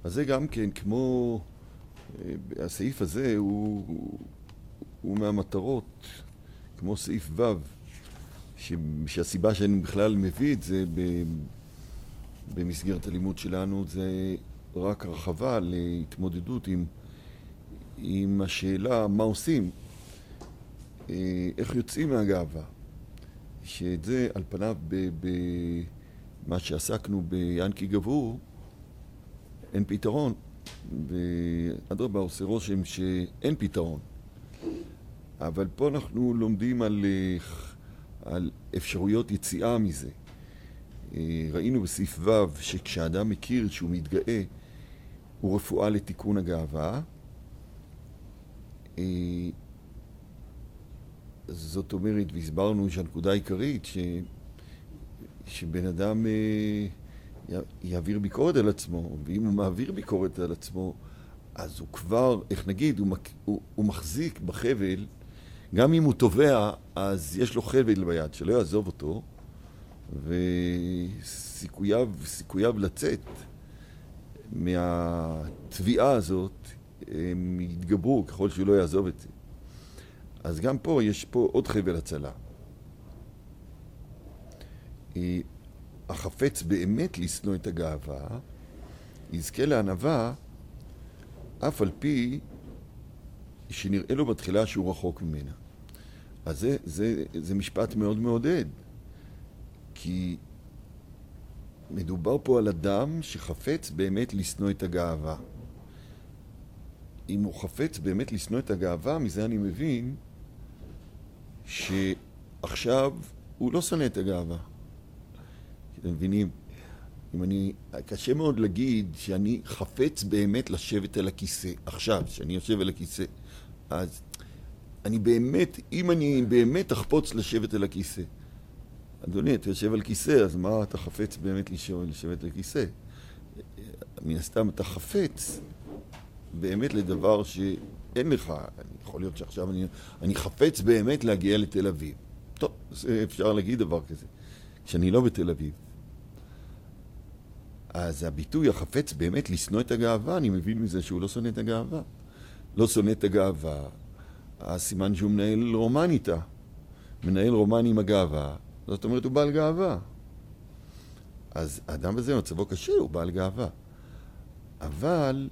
אז זה גם כן, כמו הסעיף הזה הוא מהמטרות, כמו סעיף ו', שהסיבה שאני בכלל מביא את זה במסגרת הלימוד שלנו, זה רק הרחבה להתמודדות עם השאלה מה עושים, איך יוצאים מהגאווה. שאת זה על פניו במה שעסקנו ביאנקי גבור אין פתרון, ואדרבה עושה רושם שאין פתרון. אבל פה אנחנו לומדים על אפשרויות יציאה מזה. ראינו בסעיף ו' שכשאדם מכיר שהוא מתגאה הוא רפואה לתיקון הגאווה. זאת אומרת, והסברנו שהנקודה העיקרית שבן אדם יעביר ביקורת על עצמו, ואם הוא מעביר ביקורת על עצמו, אז הוא כבר, איך נגיד, הוא מחזיק בחבל, גם אם הוא תובע, אז יש לו חבל ביד, שלא יעזוב אותו, וסיכוייו לצאת מהתביעה הזאת, הם יתגברו ככל שהוא לא יעזוב את זה. אז גם פה יש פה עוד חבל הצלה. החפץ באמת לשנוא את הגאווה, יזכה לענווה, אף על פי שנראה לו בתחילה שהוא רחוק ממנה. אז זה משפט מאוד מעודד, כי מדובר פה על אדם שחפץ באמת לשנוא את הגאווה. אם הוא חפץ באמת לשנוא את הגאווה, מזה אני מבין שעכשיו הוא לא שונא את הגאווה. אתם מבינים? קשה מאוד להגיד שאני חפץ באמת לשבת על הכיסא. עכשיו, שאני יושב על הכיסא, אז אני באמת, אם אני באמת אחפוץ לשבת על הכיסא, אדוני, אתה יושב על כיסא, אז מה אתה חפץ באמת לשבת על כיסא? מן הסתם אתה חפץ באמת לדבר שאין לך. יכול להיות שעכשיו אני חפץ באמת להגיע לתל אביב. טוב, אפשר להגיד דבר כזה. כשאני לא בתל אביב. אז הביטוי החפץ באמת לשנוא את הגאווה, אני מבין מזה שהוא לא שונא את הגאווה. לא שונא את הגאווה, הסימן שהוא מנהל רומן איתה. מנהל רומן עם הגאווה, זאת אומרת הוא בעל גאווה. אז האדם הזה מצבו קשה, הוא בעל גאווה. אבל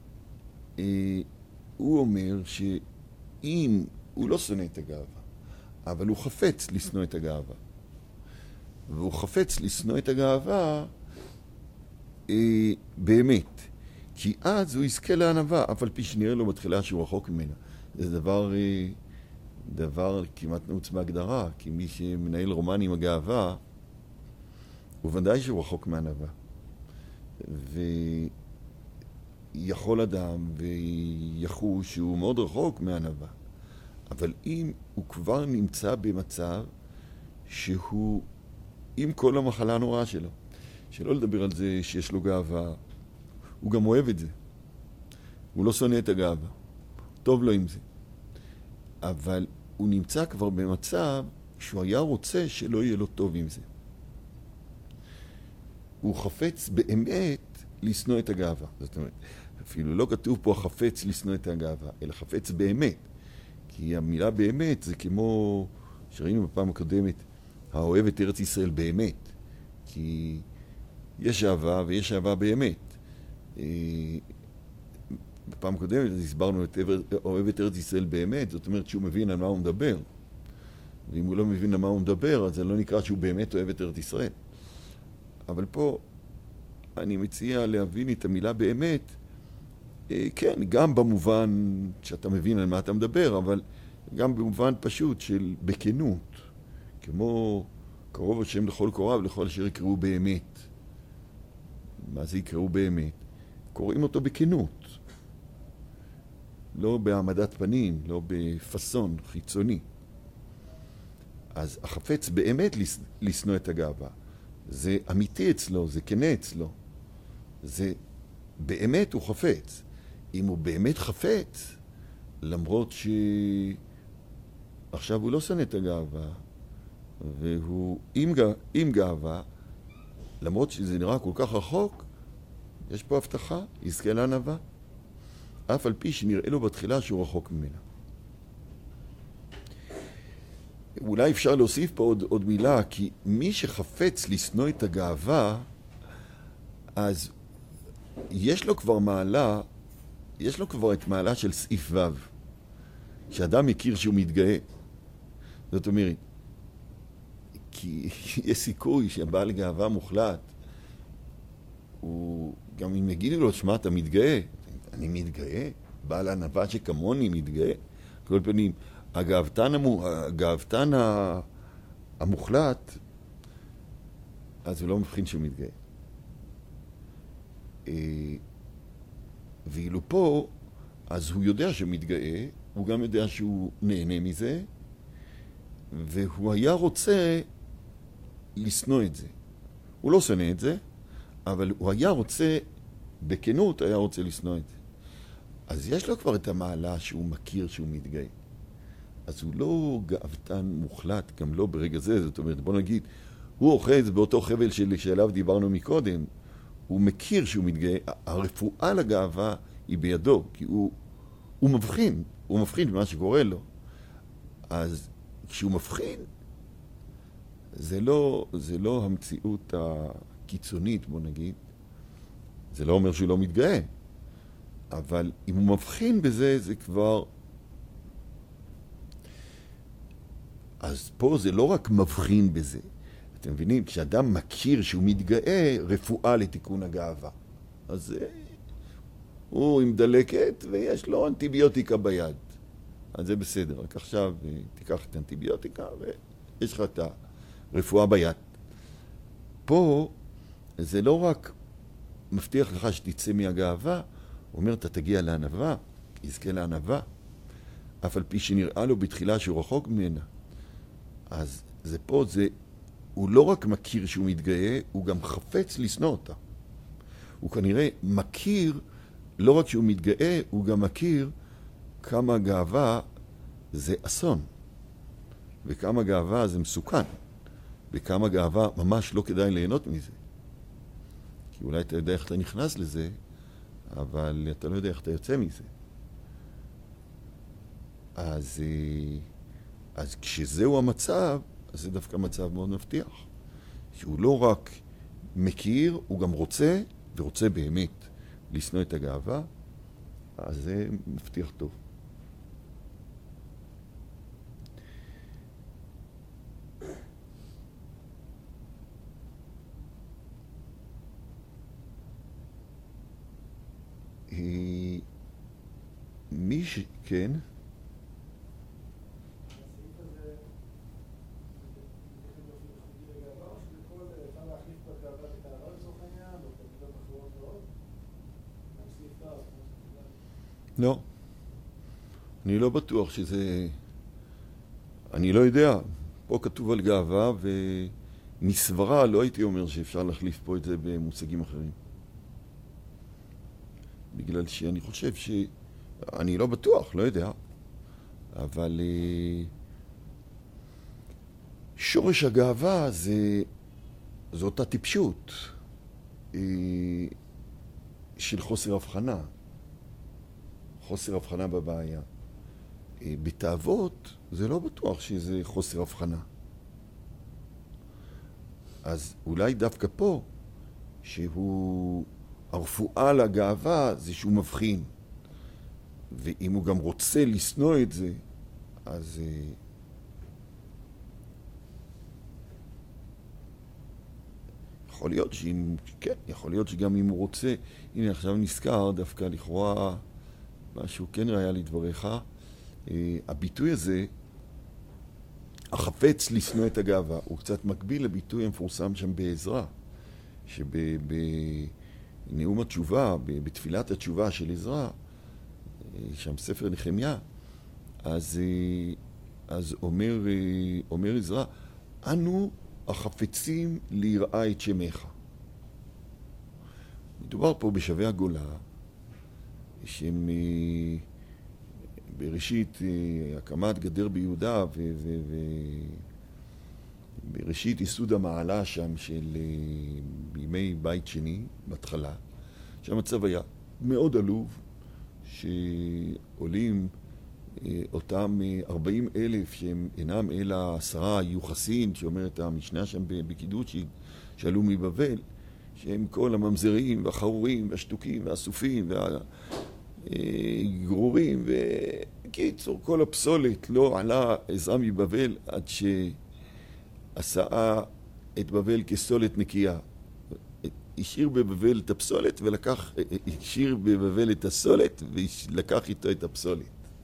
הוא אומר שאם הוא לא שונא את הגאווה, אבל הוא חפץ לשנוא את הגאווה, והוא חפץ לשנוא את הגאווה באמת, כי אז הוא יזכה לענווה, אף על פי שנראה לו בתחילה שהוא רחוק ממנה. זה דבר כמעט נעוץ בהגדרה, כי מי שמנהל רומן עם הגאווה, הוא ודאי שהוא רחוק מענווה. ויכול אדם ויחוש שהוא מאוד רחוק מענווה. אבל אם הוא כבר נמצא במצב שהוא עם כל המחלה הנוראה שלו, שלא לדבר על זה שיש לו גאווה, הוא גם אוהב את זה. הוא לא שונא את הגאווה. טוב לו עם זה. אבל הוא נמצא כבר במצב שהוא היה רוצה שלא יהיה לו טוב עם זה. הוא חפץ באמת לשנוא את הגאווה. זאת אומרת, אפילו לא כתוב פה החפץ לשנוא את הגאווה, אלא חפץ באמת. כי המילה באמת זה כמו שראינו בפעם הקודמת, האוהב את ארץ ישראל באמת. כי יש אהבה ויש אהבה באמת. בפעם הקודמת הסברנו את אוהב את ארץ ישראל באמת, זאת אומרת שהוא מבין על מה הוא מדבר. ואם הוא לא מבין על מה הוא מדבר, אז זה לא נקרא שהוא באמת אוהב את ארץ ישראל. אבל פה אני מציע להבין את המילה באמת, כן, גם במובן שאתה מבין על מה אתה מדבר, אבל גם במובן פשוט של בכנות, כמו קרוב השם לכל קוריו, לכל אשר יקראו באמת. מה זה יקראו באמת? קוראים אותו בכנות. לא בהעמדת פנים, לא בפסון חיצוני. אז החפץ באמת לשנוא את הגאווה. זה אמיתי אצלו, זה כנה אצלו. זה באמת הוא חפץ. אם הוא באמת חפץ, למרות שעכשיו הוא לא שונא את הגאווה, והוא עם גאווה, למרות שזה נראה כל כך רחוק, יש פה הבטחה, יזכה לענווה, אף על פי שנראה לו בתחילה שהוא רחוק ממנה. אולי אפשר להוסיף פה עוד מילה, כי מי שחפץ לשנוא את הגאווה, אז יש לו כבר מעלה, יש לו כבר את מעלה של סעיף ו', שאדם יכיר שהוא מתגאה. זאת אומרת, כי יש סיכוי שהבעל גאווה מוחלט, הוא גם אם יגידו לו, שמע, אתה מתגאה, אני מתגאה, בעל ענווה שכמוני מתגאה. כל פנים, הגאוותן המוחלט, אז הוא לא מבחין שהוא מתגאה. ואילו פה, אז הוא יודע שהוא מתגאה, הוא גם יודע שהוא נהנה מזה, והוא היה רוצה לשנוא את זה. הוא לא שונא את זה, אבל הוא היה רוצה, בכנות היה רוצה לשנוא את זה. אז יש לו כבר את המעלה שהוא מכיר שהוא מתגאה. אז הוא לא גאוותן מוחלט, גם לא ברגע זה. זאת אומרת, בוא נגיד, הוא אוחז באותו חבל שעליו דיברנו מקודם, הוא מכיר שהוא מתגאה, הרפואה לגאווה היא בידו, כי הוא מבחין, הוא מבחין במה שקורה לו. אז כשהוא מבחין, זה לא המציאות הקיצונית, בוא נגיד. זה לא אומר שהוא לא מתגאה, אבל אם הוא מבחין בזה, זה כבר... אז פה זה לא רק מבחין בזה. אתם מבינים? כשאדם מכיר שהוא מתגאה, רפואה לתיקון הגאווה. אז הוא עם דלקת ויש לו אנטיביוטיקה ביד. אז זה בסדר. רק עכשיו תיקח את האנטיביוטיקה ויש לך את הרפואה ביד. פה זה לא רק מבטיח לך שתצא מהגאווה, הוא אומר, אתה תגיע לענווה, יזכה לענווה, אף על פי שנראה לו בתחילה שהוא רחוק ממנה. אז זה פה, הוא לא רק מכיר שהוא מתגאה, הוא גם חפץ לשנוא אותה. הוא כנראה מכיר, לא רק שהוא מתגאה, הוא גם מכיר כמה גאווה זה אסון, וכמה גאווה זה מסוכן, וכמה גאווה ממש לא כדאי ליהנות מזה. כי אולי אתה יודע איך אתה נכנס לזה, אבל אתה לא יודע איך אתה יוצא מזה. אז כשזהו המצב, אז זה דווקא מצב מאוד מבטיח. שהוא לא רק מכיר, הוא גם רוצה, ורוצה באמת לשנוא את הגאווה, אז זה מבטיח טוב. מי כן? לא. אני לא בטוח שזה... אני לא יודע. פה כתוב על גאווה, ומסברה לא הייתי אומר שאפשר להחליף פה את זה במושגים אחרים. בגלל שאני חושב אני לא בטוח, לא יודע. אבל שורש הגאווה זה אותה טיפשות של חוסר הבחנה. חוסר הבחנה בבעיה. בתאוות זה לא בטוח שזה חוסר הבחנה. אז אולי דווקא פה, הרפואה לגאווה זה שהוא מבחין. ואם הוא גם רוצה לשנוא את זה, אז... יכול להיות כן, יכול להיות שגם אם הוא רוצה, הנה עכשיו נזכר דווקא לכאורה משהו כן ראיה לדבריך, הביטוי הזה, החפץ לשנוא את הגאווה, הוא קצת מקביל לביטוי המפורסם שם בעזרא, שבנאום התשובה, בתפילת התשובה של עזרא, שם ספר נחמיה, אז אומר עזרא, אנו החפצים ליראה את שמך. מדובר פה בשבי הגולה, שהם בראשית הקמת גדר ביהודה בראשית ייסוד המעלה שם של בימי בית שני, בהתחלה, שהמצב היה מאוד עלוב, שעולים אותם 40,000 שהם אינם אלא 10 יוחסין, שאומרת המשנה שם בקידוש, שעלו מבבל, שהם כל הממזרים והחרורים והשתוקים והסופים והגרורים, וקיצור כל הפסולת. לא עלה עזרא מבבל עד שעשה את בבל כסולת נקייה. השאיר בבבל את הפסולת ולקח, השאיר בבבל את הסולת ולקח איתו את הפסולת.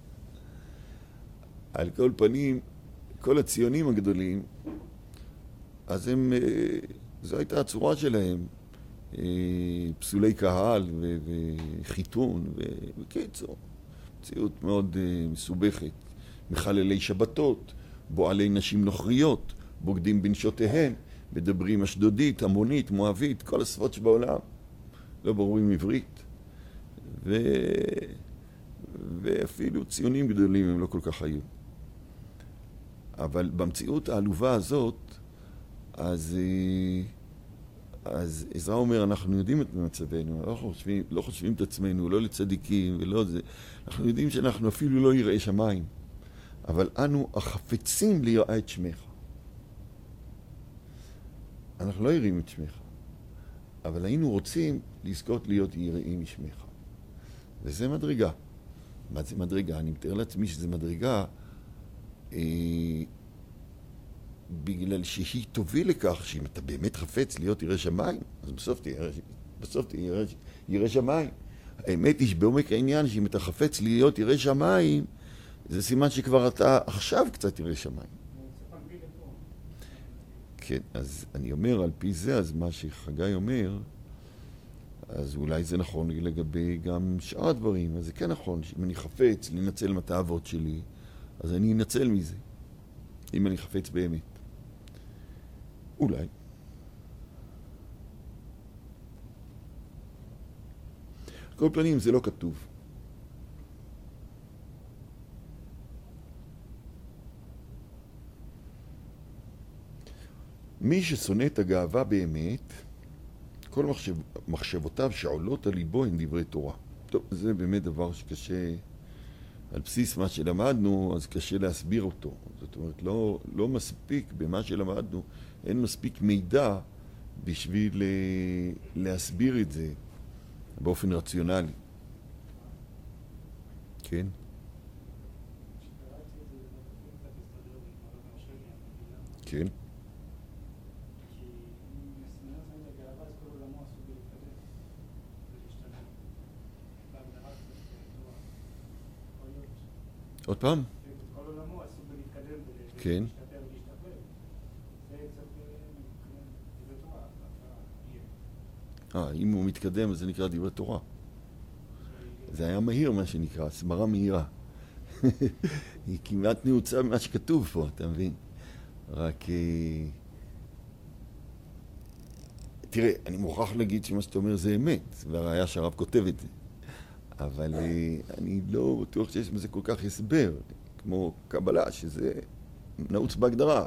על כל פנים, כל הציונים הגדולים, אז הם, זו הייתה הצורה שלהם, פסולי קהל וחיתון, וקיצור, מציאות מאוד מסובכת, מחללי שבתות, בועלי נשים נוכריות, בוגדים בנשותיהם, מדברים אשדודית, המונית, מואבית, כל השפות שבעולם, לא ברורים עברית, ואפילו ציונים גדולים הם לא כל כך היו. אבל במציאות העלובה הזאת, אז עזרא אומר, אנחנו יודעים את מצבנו, לא חושבים את עצמנו, לא לצדיקים ולא זה. אנחנו יודעים שאנחנו אפילו לא יראי שמיים, אבל אנו החפצים ליראה את שמך. אנחנו לא יראים את שמך, אבל היינו רוצים לזכות להיות יראים משמך. וזה מדרגה. מה זה מדרגה? אני מתאר לעצמי שזה מדרגה בגלל שהיא תוביל לכך שאם אתה באמת חפץ להיות ירא שמיים, אז בסוף תהיה ירא שמיים. האמת היא שבעומק העניין שאם אתה חפץ להיות ירא שמיים, זה סימן שכבר אתה עכשיו קצת ירא שמיים. כן, אז אני אומר על פי זה, אז מה שחגי אומר, אז אולי זה נכון לגבי גם שאר הדברים. אז זה כן נכון, שאם אני חפץ לנצל מתאוות שלי, אז אני אנצל מזה, אם אני חפץ באמת. אולי. כל פנים זה לא כתוב. מי ששונא את הגאווה באמת, כל מחשבותיו שעולות על ליבו הן דברי תורה. טוב, זה באמת דבר שקשה, על בסיס מה שלמדנו, אז קשה להסביר אותו. זאת אומרת, לא מספיק במה שלמדנו, אין מספיק מידע בשביל להסביר את זה באופן רציונלי. כן? כן. עוד פעם? כל עולמו עשו בלהתקדם כן. ולהשתפר ולהשתפר. זה קצת דברי תורה. אם הוא מתקדם, אז זה נקרא דברי תורה. זה היה מהיר, מה שנקרא, סברה מהירה. היא כמעט נעוצה ממה שכתוב פה, אתה מבין? רק תראה, אני מוכרח להגיד שמה שאתה אומר זה אמת, והראיה שהרב כותב את זה. אבל אני לא בטוח שיש בזה כל כך הסבר, כמו קבלה, שזה נעוץ בהגדרה.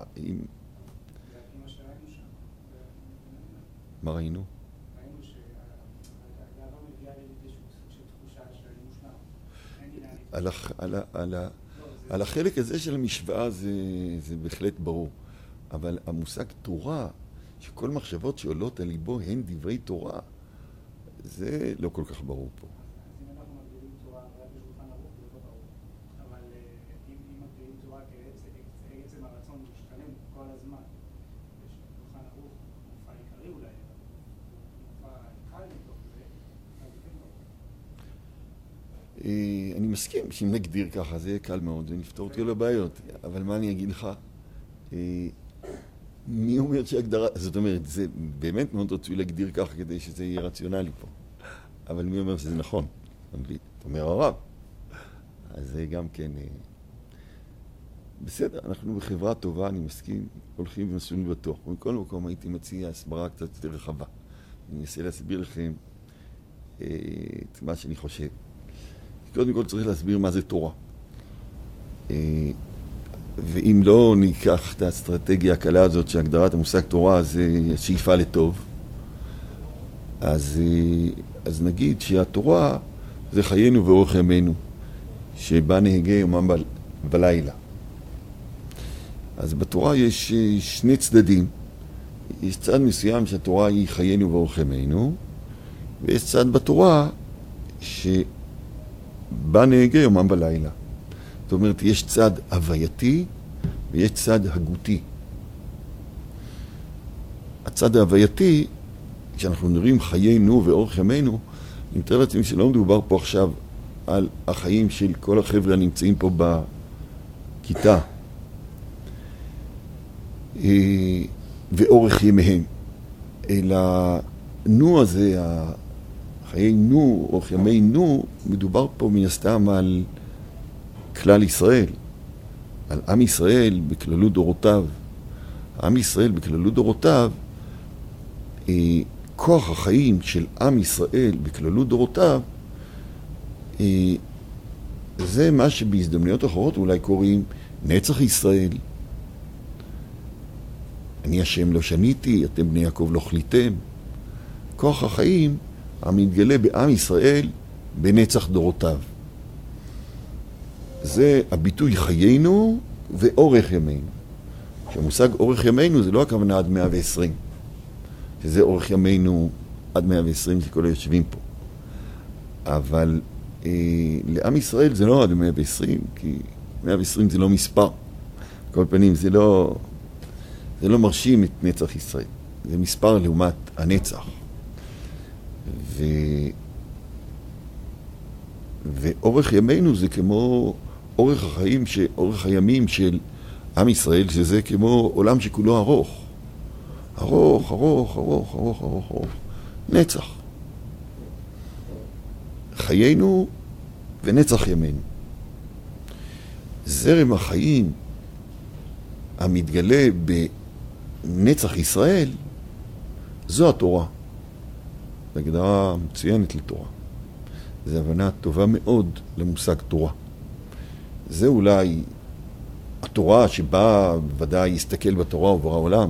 מה ראינו? ראינו שהגאווה מביאה לידי סוג של תחושה של מושלם. על החלק הזה של המשוואה זה בהחלט ברור. אבל המושג תורה, שכל מחשבות שעולות על ליבו הן דברי תורה, זה לא כל כך ברור פה. אני מסכים שאם נגדיר ככה זה יהיה קל מאוד ונפתור את כל הבעיות, אבל מה אני אגיד לך? מי אומר שהגדרה, זאת אומרת, זה באמת מאוד רצוי להגדיר ככה כדי שזה יהיה רציונלי פה, אבל מי אומר שזה נכון? אתה אומר הרב, אז זה גם כן בסדר, אנחנו בחברה טובה, אני מסכים, הולכים ומסלולים בטוח. ומכל מקום הייתי מציע הסברה קצת יותר רחבה. אני אנסה להסביר לכם את מה שאני חושב. קודם כל צריך להסביר מה זה תורה. ואם לא ניקח את האסטרטגיה הקלה הזאת שהגדרת המושג תורה זה שאיפה לטוב, אז אז נגיד שהתורה זה חיינו ואורך ימינו, שבה נהגה יומם ולילה. אז בתורה יש שני צדדים. יש צד מסוים שהתורה היא חיינו ואורך ימינו, ויש צד בתורה שבה נהגה יומם ולילה. זאת אומרת, יש צד הווייתי ויש צד הגותי. הצד ההווייתי, כשאנחנו נראים חיינו ואורך ימינו, אני מתאר לעצמי שלא מדובר פה עכשיו על החיים של כל החבר'ה הנמצאים פה בכיתה ואורך ימיהם, אלא נו הזה, חיי נו, אורך ימי נו, מדובר פה מן הסתם על כלל ישראל, על עם ישראל בכללות דורותיו. עם ישראל בכללות דורותיו, כוח החיים של עם ישראל בכללות דורותיו, זה מה שבהזדמנויות אחרות אולי קוראים נצח ישראל. אני השם לא שניתי, אתם בני יעקב לא חליתם. כוח החיים המתגלה בעם ישראל בנצח דורותיו. זה הביטוי חיינו ואורך ימינו. שהמושג אורך ימינו זה לא הכוונה עד 120, שזה אורך ימינו עד 120 זה כל היושבים פה. אבל לעם ישראל זה לא עד 120, כי 120 זה לא מספר. כל פנים זה לא מרשים את נצח ישראל. זה מספר לעומת הנצח. ואורך ימינו זה כמו אורך החיים, אורך הימים של עם ישראל, שזה כמו עולם שכולו ארוך. ארוך, ארוך, ארוך, ארוך, ארוך, ארוך. נצח. חיינו ונצח ימינו. זרם החיים המתגלה בנצח ישראל, זו התורה. זו הגדרה מצוינת לתורה. זו הבנה טובה מאוד למושג תורה. זה אולי התורה שבה ודאי יסתכל בתורה וברא עולם,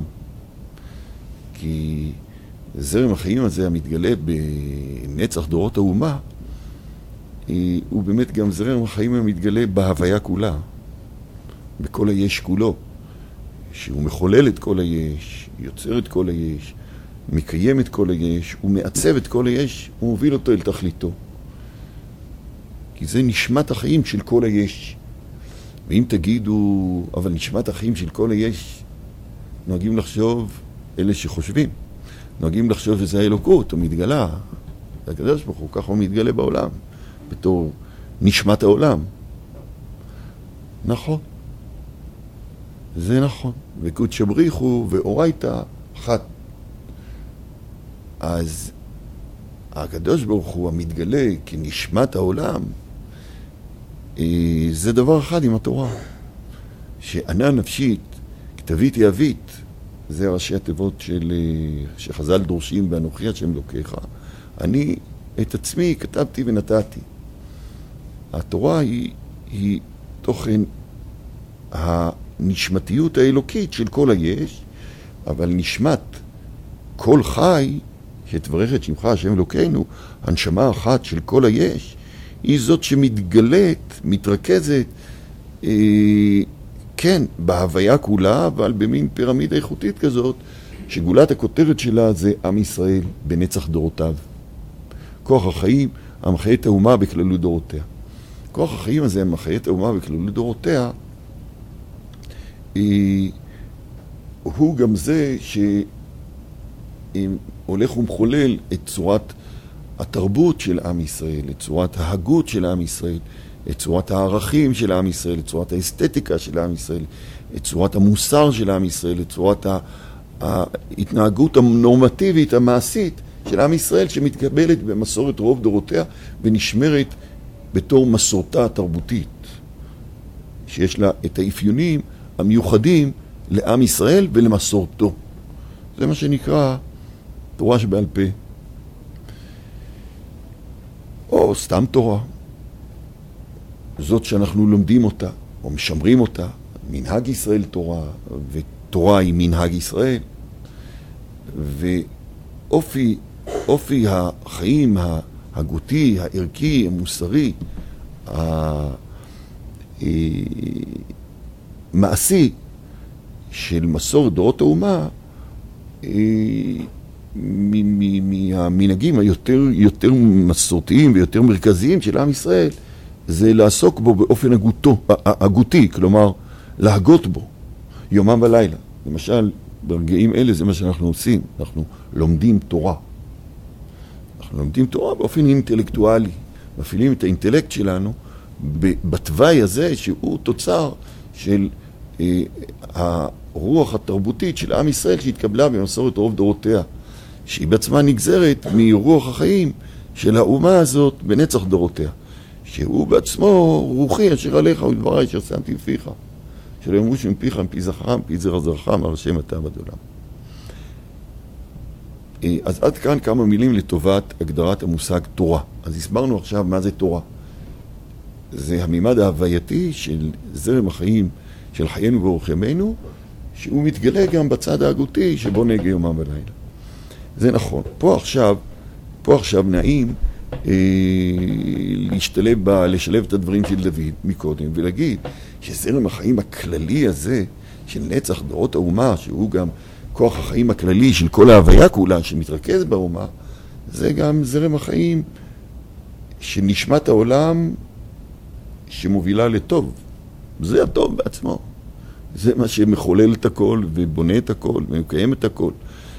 כי זרם החיים הזה המתגלה בנצח דורות האומה, הוא באמת גם זרם החיים המתגלה בהוויה כולה, בכל היש כולו, שהוא מחולל את כל היש, יוצר את כל היש, מקיים את כל היש, הוא מעצב את כל היש, הוא מוביל אותו אל תכליתו. כי זה נשמת החיים של כל היש. ואם תגידו, אבל נשמת החיים של כל היש, נוהגים לחשוב, אלה שחושבים, נוהגים לחשוב שזה האלוקות, הוא מתגלה. הקדוש ברוך הוא, ככה הוא מתגלה בעולם, בתור נשמת העולם. נכון. זה נכון. וקודש בריחו ואורייתא אחת. אז הקדוש ברוך הוא המתגלה כנשמת העולם, זה דבר אחד עם התורה. שענה נפשית, כתבית יבית, זה ראשי התיבות שחז"ל דורשים באנוכי השם אלוקיך. אני את עצמי כתבתי ונתתי. התורה היא תוכן הנשמתיות האלוקית של כל היש, אבל נשמת כל חי, שתברך את שמך השם אלוקינו, הנשמה אחת של כל היש, היא זאת שמתגלית, מתרכזת, כן, בהוויה כולה, אבל במין פירמידה איכותית כזאת, שגולת הכותרת שלה זה עם ישראל בנצח דורותיו. כוח החיים המחיה את האומה בכללות דורותיה. כוח החיים הזה המחיה את האומה בכללות דורותיה, הוא גם זה שהולך ומחולל את צורת התרבות של עם ישראל, את צורת ההגות של עם ישראל, את צורת הערכים של עם ישראל, את צורת האסתטיקה של עם ישראל, את צורת המוסר של עם ישראל, את צורת ההתנהגות הנורמטיבית, המעשית של עם ישראל, שמתקבלת במסורת רוב דורותיה ונשמרת בתור מסורתה התרבותית, שיש לה את האפיונים המיוחדים לעם ישראל ולמסורתו. זה מה שנקרא תורה שבעל פה. או סתם תורה. זאת שאנחנו לומדים אותה, או משמרים אותה. מנהג ישראל תורה, ותורה היא מנהג ישראל. ואופי החיים ההגותי, הערכי, המוסרי, המעשי של מסורת דורות האומה, מהמנהגים היותר מסורתיים ויותר מרכזיים של עם ישראל, זה לעסוק בו באופן הגותי, כלומר להגות בו יומם ולילה. למשל, ברגעים אלה זה מה שאנחנו עושים, אנחנו לומדים תורה. אנחנו לומדים תורה באופן אינטלקטואלי, מפעילים את האינטלקט שלנו בתוואי הזה שהוא תוצר של הרוח התרבותית של עם ישראל שהתקבלה במסורת רוב דורותיה, שהיא בעצמה נגזרת מרוח החיים של האומה הזאת בנצח דורותיה, שהוא בעצמו רוחי אשר עליך ודברי אשר שמתי בפיך, שלא יאמרו שמפיך מפי זכרם מפי זרע זרעך אמר השם אתה עבד עולם. אז עד כאן כמה מילים לטובת הגדרת המושג תורה. אז הסברנו עכשיו מה זה תורה. זה הממד ההווייתי של זרם החיים של חיינו ואורח ימינו, שהוא מתגלה גם בצד ההגותי שבו נהגה יומם ולילה. זה נכון. פה עכשיו נעים לשלב את הדברים של דוד מקודם ולהגיד שזרם החיים הכללי הזה של נצח דורות האומה, שהוא גם כוח החיים הכללי של כל ההוויה כולה שמתרכז באומה, זה גם זרם החיים של נשמת העולם שמובילה לטוב. זה הטוב בעצמו. זה מה שמחולל את הכל ובונה את הכל ומקיים את הכל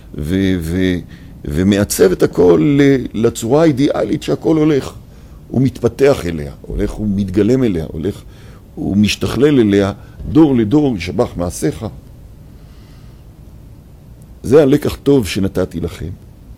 ומעצב את הכל לצורה האידיאלית שהכל הולך. הוא מתפתח אליה, הולך, הוא מתגלם אליה, הולך, הוא משתכלל אליה דור לדור, ישבח מעשיך. זה הלקח טוב שנתתי לכם.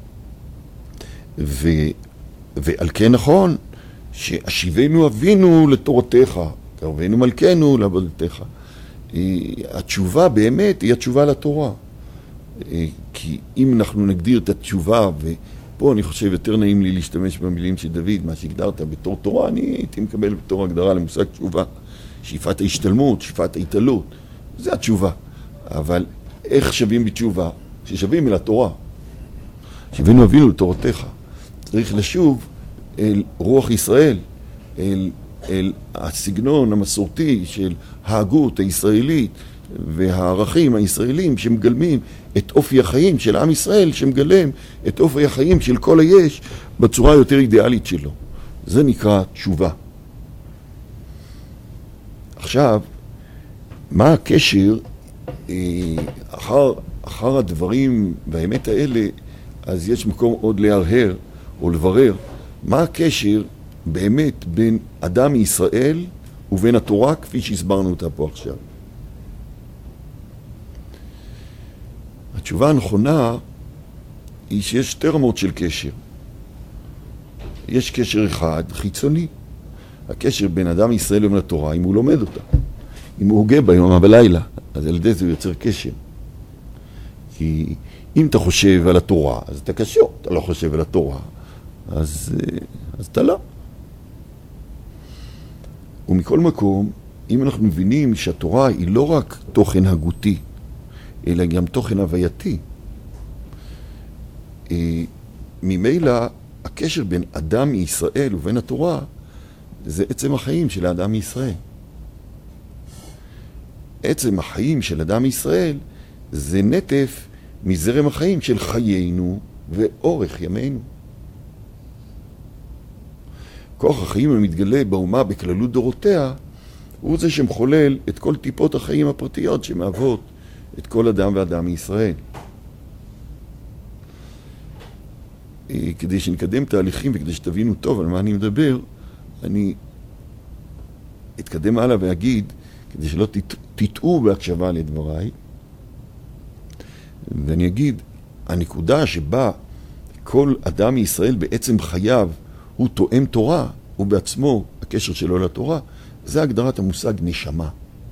ועל כן נכון שאשיבנו אבינו לתורתך, קרבנו מלכנו לעבודתך. התשובה באמת היא התשובה לתורה. כי אם אנחנו נגדיר את התשובה, ופה אני חושב יותר נעים לי להשתמש במילים של דוד, מה שהגדרת בתור תורה, אני הייתי מקבל בתור הגדרה למושג תשובה. שאיפת ההשתלמות, שאיפת ההתעלות, זה התשובה. אבל איך שווים בתשובה? ששווים אל התורה. שיבינו אבינו לתורתך. צריך לשוב אל רוח ישראל, אל הסגנון המסורתי של ההגות הישראלית והערכים הישראלים שמגלמים את אופי החיים של עם ישראל, שמגלם את אופי החיים של כל היש בצורה יותר אידיאלית שלו. זה נקרא תשובה. עכשיו, מה הקשר אחר הדברים והאמת האלה, אז יש מקום עוד להרהר או לברר מה הקשר באמת בין אדם מישראל ובין התורה כפי שהסברנו אותה פה עכשיו. התשובה הנכונה היא שיש שתי רמות של קשר. יש קשר אחד חיצוני, הקשר בין אדם מישראל ובין התורה, אם הוא לומד אותה, אם הוא הוגה ביום ובלילה, אז על ידי זה הוא יוצר קשר. כי אם אתה חושב על התורה, אז אתה קשור, אתה לא חושב על התורה, אז אתה לא. ומכל מקום, אם אנחנו מבינים שהתורה היא לא רק תוכן הגותי, אלא גם תוכן הווייתי, ממילא הקשר בין אדם מישראל ובין התורה, זה עצם החיים של האדם מישראל. עצם החיים של אדם מישראל זה נטף מזרם החיים של חיינו ואורך ימינו. כוח החיים המתגלה באומה בכללות דורותיה הוא זה שמחולל את כל טיפות החיים הפרטיות שמהוות את כל אדם ואדם מישראל. כדי שנקדם תהליכים וכדי שתבינו טוב על מה אני מדבר, אני אתקדם הלאה ואגיד, כדי שלא תטעו בהקשבה לדבריי, ואני אגיד, הנקודה שבה כל אדם מישראל בעצם חייו הוא תואם תורה, הוא בעצמו, הקשר שלו לתורה, זה הגדרת המושג נשמה.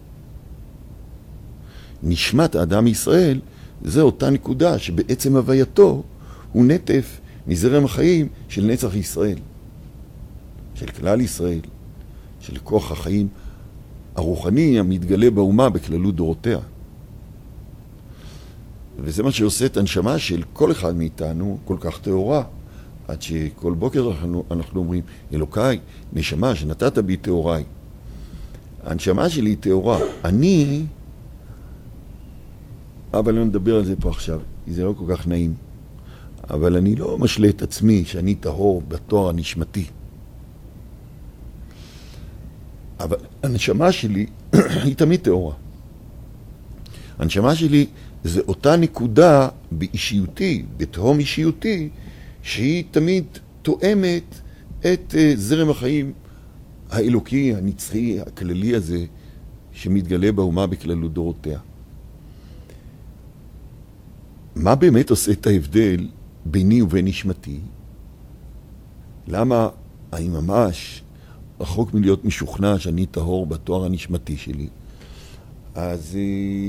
נשמת האדם מישראל זה אותה נקודה שבעצם הווייתו הוא נטף מזרם החיים של נצח ישראל, של כלל ישראל, של כוח החיים הרוחני המתגלה באומה בכללות דורותיה. וזה מה שעושה את הנשמה של כל אחד מאיתנו כל כך טהורה, עד שכל בוקר אנחנו אומרים, אלוקיי, נשמה שנתת בי תאוריי. הנשמה שלי היא תאורה. אבל אני מדבר על זה פה עכשיו, כי זה לא כל כך נעים. אבל אני לא משלה את עצמי שאני טהור בתואר הנשמתי. אבל הנשמה שלי היא תמיד תאורה. הנשמה שלי זה אותה נקודה באישיותי, בתהום אישיותי, שהיא תמיד תואמת את זרם החיים האלוקי, הנצחי, הכללי הזה, שמתגלה באומה בכללות דורותיה. מה באמת עושה את ההבדל ביני ובין נשמתי? למה אני ממש רחוק מלהיות משוכנע שאני טהור בתואר הנשמתי שלי? אז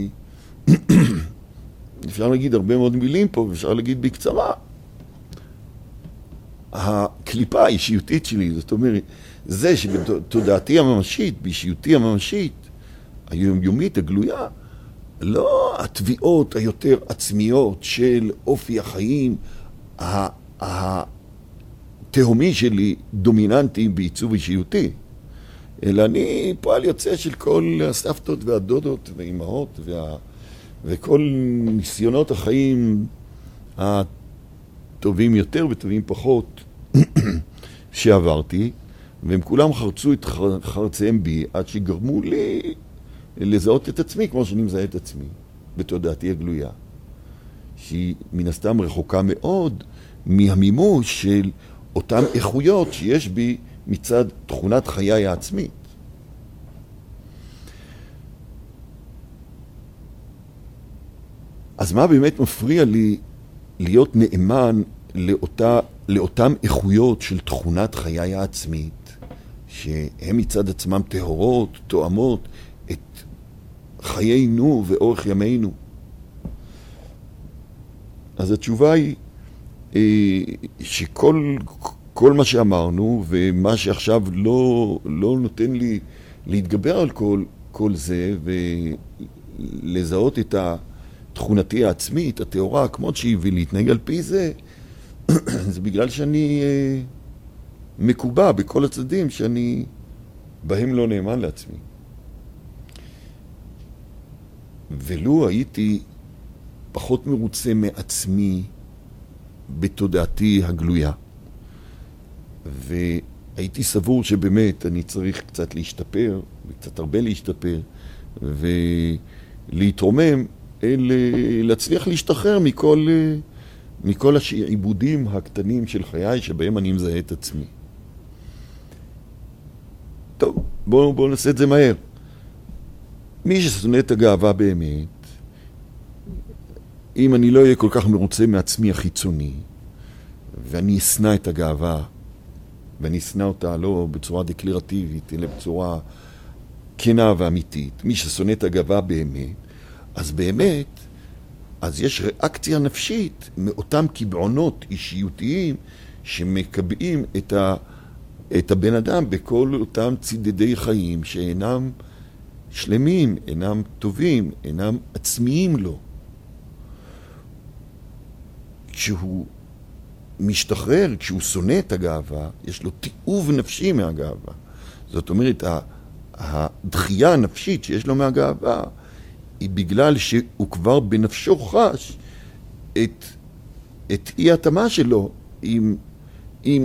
אפשר להגיד הרבה מאוד מילים פה, ואפשר להגיד בקצרה. הקליפה האישיותית שלי, זאת אומרת, זה שבתודעתי הממשית, באישיותי הממשית, היומיומית, הגלויה, לא התביעות היותר עצמיות של אופי החיים התהומי שלי דומיננטי בעיצוב אישיותי, אלא אני פועל יוצא של כל הסבתות והדודות והאימהות וכל ניסיונות החיים הטובים יותר וטובים פחות שעברתי, והם כולם חרצו את חרציהם בי עד שגרמו לי לזהות את עצמי כמו שאני מזהה את עצמי בתודעתי הגלויה, שהיא מן הסתם רחוקה מאוד מהמימוש של אותם איכויות שיש בי מצד תכונת חיי העצמית. אז מה באמת מפריע לי להיות נאמן לאותם איכויות של תכונת חיי העצמית, שהם מצד עצמם טהורות, תואמות את חיינו ואורך ימינו? אז התשובה היא שכל מה שאמרנו ומה שעכשיו לא נותן לי להתגבר על כל זה ולזהות את תכונתי העצמית, התאורה, כמו שהיא, ולהתנהג על פי זה, זה בגלל שאני מקובע בכל הצדדים שאני בהם לא נאמן לעצמי. ולו הייתי פחות מרוצה מעצמי בתודעתי הגלויה, והייתי סבור שבאמת אני צריך קצת להשתפר, וקצת הרבה להשתפר, ולהתרומם, להצליח להשתחרר מכל העיבודים הקטנים של חיי שבהם אני מזהה את עצמי. טוב, בואו נעשה את זה מהר. מי ששונא את הגאווה באמת, אם אני לא אהיה כל כך מרוצה מעצמי החיצוני, ואני אסנע את הגאווה, ואני אסנע אותה לא בצורה דקלרטיבית, אלא בצורה כנה ואמיתית, מי ששונא את הגאווה באמת, אז באמת, אז יש ריאקציה נפשית מאותם קבעונות אישיותיים שמקבעים את הבן אדם בכל אותם צידדי חיים שאינם שלמים, אינם טובים, אינם עצמיים לו. כשהוא משתחרר, כשהוא שונא את הגאווה, יש לו תיעוב נפשי מהגאווה. זאת אומרת, הדחייה הנפשית שיש לו מהגאווה, היא בגלל שהוא כבר בנפשו חש את אי התאמה שלו עם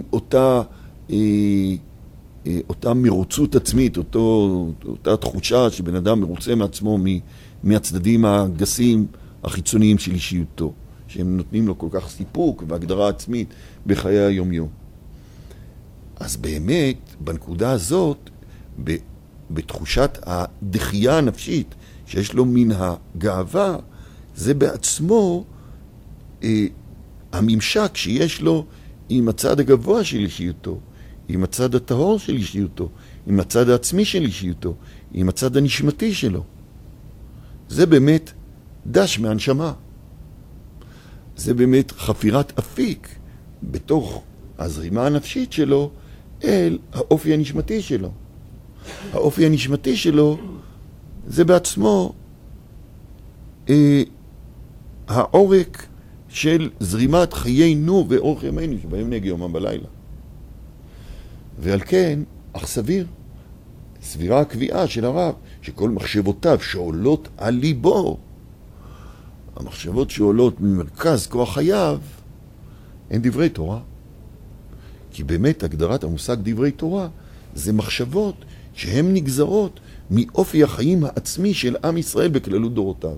אותה מרוצות עצמית, אותה תחושה שבן אדם מרוצה מעצמו מהצדדים הגסים החיצוניים של אישיותו, שהם נותנים לו כל כך סיפוק והגדרה עצמית בחיי היום-יום. אז באמת, בנקודה הזאת, בתחושת הדחייה הנפשית שיש לו מן הגאווה, זה בעצמו הממשק שיש לו עם הצד הגבוה של אישיותו, עם הצד הטהור של אישיותו, עם הצד העצמי של אישיותו, עם הצד הנשמתי שלו. זה באמת דש מהנשמה. זה באמת חפירת אפיק בתוך הזרימה הנפשית שלו אל האופי הנשמתי שלו. האופי הנשמתי שלו זה בעצמו העורק של זרימת חיינו ואורח ימינו, שבהם נגיע יומם בלילה. ועל כן, אך סבירה הקביעה של הרב, שכל מחשבותיו שעולות על ליבו, המחשבות שעולות ממרכז כוח חייו, הן דברי תורה. כי באמת הגדרת המושג דברי תורה זה מחשבות שהן נגזרות מאופי החיים העצמי של עם ישראל בכללות דורותיו.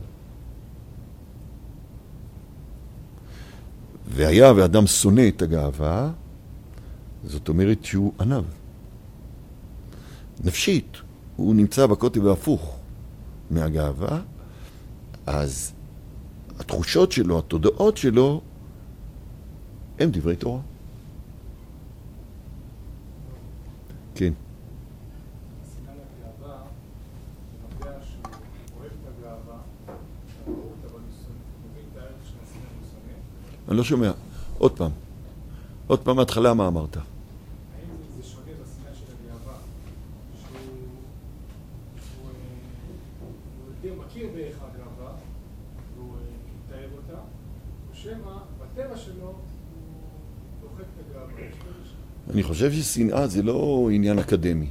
והיה ואדם שונא את הגאווה, זאת אומרת שהוא ענב. נפשית, הוא נמצא בקוטב ההפוך מהגאווה, אז התחושות שלו, התודעות שלו, הם דברי תורה. כן. השנאה לגאווה, זה נוגע שהוא אוהב את הגאווה, שהוא אוהב אותה מבין את הערך של השנאה ושונא. אני לא שומע. עוד פעם מההתחלה מה אמרת? האם זה שונה בשנאה של הגאווה, שהוא מכיר בערך הגאווה, והוא מתאר אותה, או שמא בטבע שלו הוא דוחק את הגאווה. אני חושב ששנאה זה לא עניין אקדמי.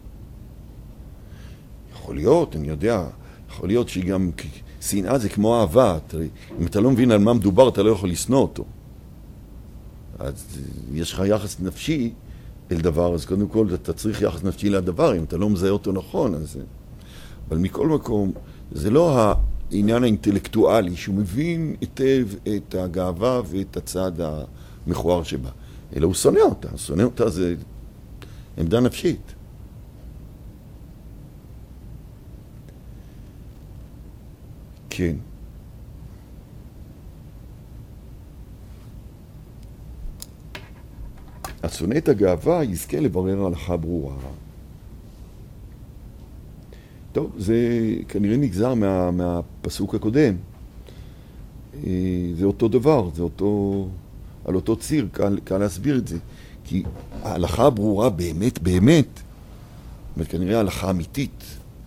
יכול להיות, אני יודע, יכול להיות שגם שנאה זה כמו אהבה. אם אתה לא מבין על מה מדובר, אתה לא יכול לשנוא אותו. אז יש לך יחס נפשי אל דבר, אז קודם כל אתה צריך יחס נפשי לדבר, אם אתה לא מזהה אותו נכון. אבל מכל מקום, זה לא העניין האינטלקטואלי, שהוא מבין היטב את הגאווה ואת הצד המכוער שבה. אלא הוא שונא אותה. שונא אותה זה עמדה נפשית. כן. השונא את הגאווה יזכה לברר הלכה ברורה. טוב, זה כנראה נגזר מהפסוק הקודם. זה אותו דבר, זה על אותו ציר, קל להסביר את זה. כי ההלכה הברורה באמת, כנראה ההלכה אמיתית,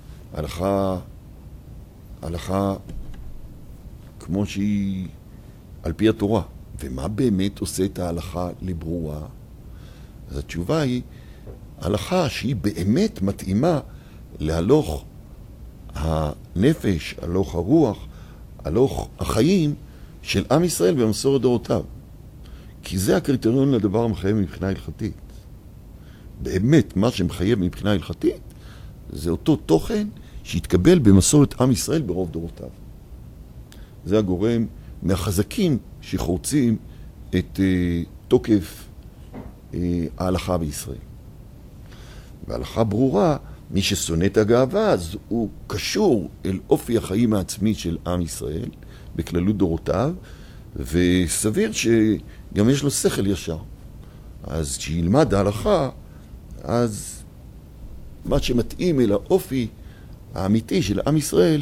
ההלכה כמו שהיא על פי התורה. ומה באמת עושה את ההלכה לברורה? אז התשובה היא, ההלכה שהיא באמת מתאימה להלוך הנפש, הלוך הרוח, הלוך החיים של עם ישראל במסורת דורותיו. כי זה הקריטריון לדבר המחייב מבחינה הלכתית. באמת, מה שמחייב מבחינה הלכתית, זה אותו תוכן שהתקבל במסורת עם ישראל ברוב דורותיו. זה הגורם מהחזקים שחורצים את תוקף ההלכה בישראל. וההלכה ברורה, מי ששונא את הגאווה, אז הוא קשור אל אופי החיים העצמי של עם ישראל, בכללות דורותיו, וסביר שגם יש לו שכל ישר. אז כשילמד ההלכה, אז מה שמתאים אל האופי האמיתי של עם ישראל,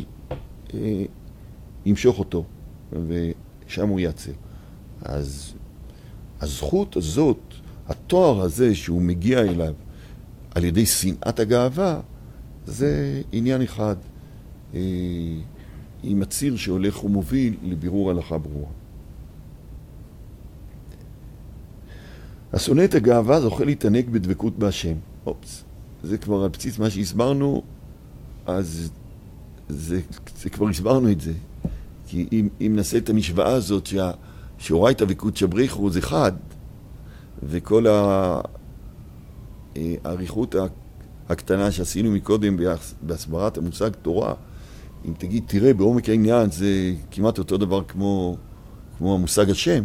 ימשוך אותו, ושם הוא יעצר. אז הזכות הזאת, התואר הזה שהוא מגיע אליו על ידי שנאת הגאווה, זה עניין אחד עם הציר שהולך ומוביל לבירור הלכה ברורה. השונא את הגאווה זוכה להתענג בדבקות בהשם. זה כבר על בסיס מה שהסברנו, אז זה כבר הסברנו את זה. כי אם נעשה את המשוואה הזאת שהאורייתא וקודשא בריחו זה חד, וכל העריכות הקטנה שעשינו מקודם בהסברת המושג תורה, אם תגיד, תראה, בעומק העניין זה כמעט אותו דבר כמו המושג השם,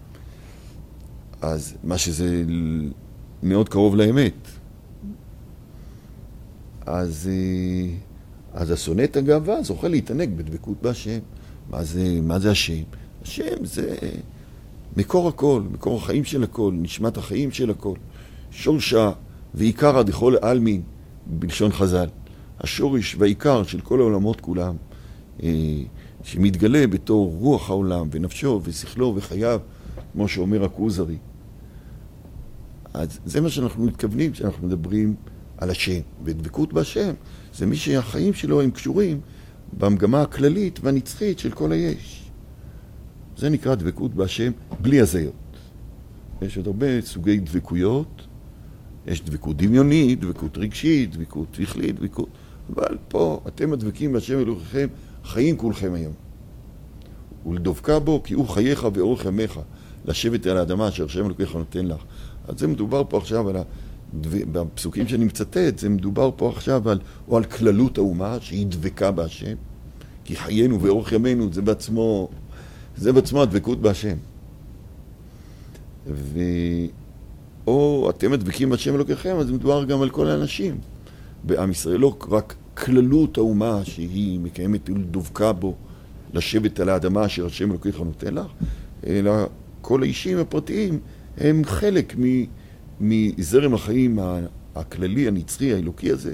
אז מה שזה מאוד קרוב לאמת. אז השונא את הגאווה זוכה להתענג בדבקות בהשם. מה זה השם? השם זה מקור הכל, מקור החיים של הכל, נשמת החיים של הכל. שורשה ועיקר דכל העלמין, בלשון חז"ל. השורש והעיקר של כל העולמות כולם, שמתגלה בתור רוח העולם ונפשו ושכלו וחייו, כמו שאומר הכוזרי. אז זה מה שאנחנו מתכוונים כשאנחנו מדברים על השם. ודבקות בהשם זה מי שהחיים שלו הם קשורים במגמה הכללית והנצחית של כל היש. זה נקרא דבקות בהשם בלי הזיות. יש עוד הרבה סוגי דבקויות, יש דבקות דמיונית, דבקות רגשית, דבקות שכלית, דבקות... אבל פה אתם הדבקים בהשם אלוהיכם, חיים כולכם היום. ולדבקה בו כי הוא חייך ואורך ימיך, לשבת על האדמה אשר השם אלוהיך נותן לך. אז זה מדובר פה עכשיו על בפסוקים שאני מצטט, זה מדובר פה עכשיו או על כללות האומה שהיא דבקה בהשם, כי חיינו ואורך ימינו זה בעצמו הדבקות בהשם. או אתם הדבקים בהשם אלוהיכם, אז מדובר גם על כל האנשים בעם ישראל, לא רק כללות האומה שהיא מקיימת ולדבקה בו, לשבת על האדמה אשר השם אלוהיך נותן לך, אלא כל האישים הפרטיים הם חלק מזרם החיים הכללי, הנצחי, האלוקי הזה.